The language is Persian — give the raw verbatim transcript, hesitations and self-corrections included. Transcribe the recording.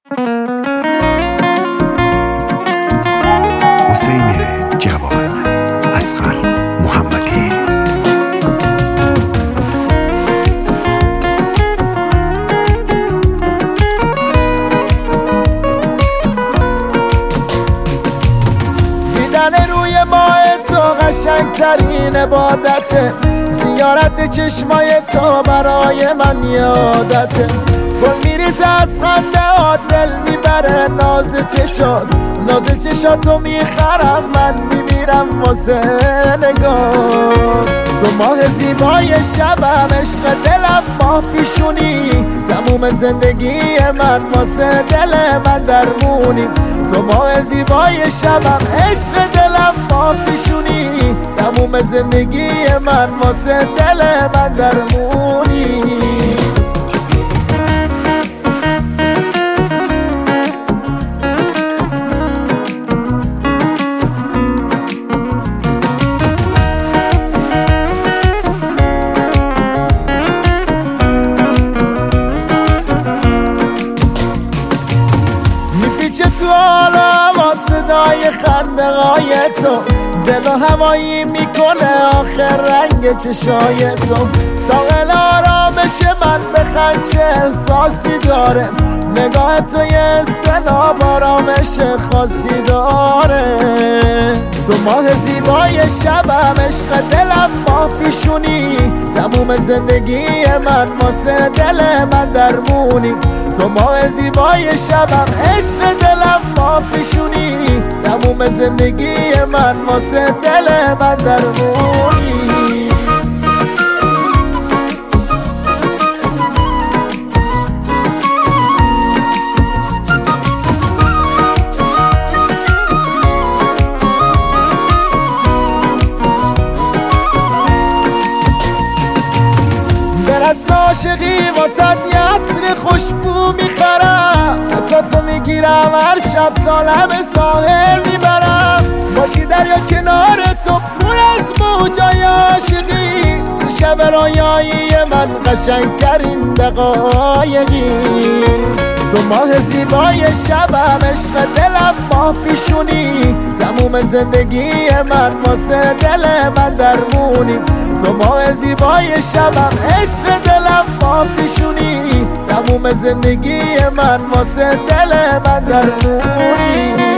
حسین جواد، اصغر محمدی. دیدن روی ماه تو قشنگترین عبادته، زیارت چشمای تو برای من یادته. گل میریزه از خنده ها، دل میبره ناز چشات، ناز چشاتو میخرم، من میمیرم واسه نگاه. تو ماه زیبای شبم، عشق دلم ماه پیشونی، تموم زندگی من واسه دل من درمونی. تو ماه زیبای شبم، عشق دلم ماه پیشونی، تموم زندگی من واسه دل من درمونی. تو حالا صدای خنده های تو، دل و هوایی میکنه آخر رنگ چشای تو. ساحل آرامش من بخند چه احساسی داره، نگاه تو یه سناب آرامش خاصی داره. تو ماه زیبای شبم، عشق دلم ماه پیشونی، تموم زندگی من واسه دل من درمونی. تو ماه زیبای شبم، عشق دلم ماه پیشونی، تموم زندگی من واسه دل من درمونی. برسم عاشقی واسد یه عطر خوشبو میخرم، دستاتو میگیرم هر شب تا لب ساحل میبرم. باشی دریا کنار تو پر از موجای عاشقی، تو شب رویایی من قشنگترین دقایقی. تو ماه زیبای شبم، عشق دلم ماه پیشونی، تموم زندگی من واسه دل من درمونی. تو ماه زیبای شبم، عشق دلم ماه پیشونی، تموم زندگی من واسه دل من درمونی.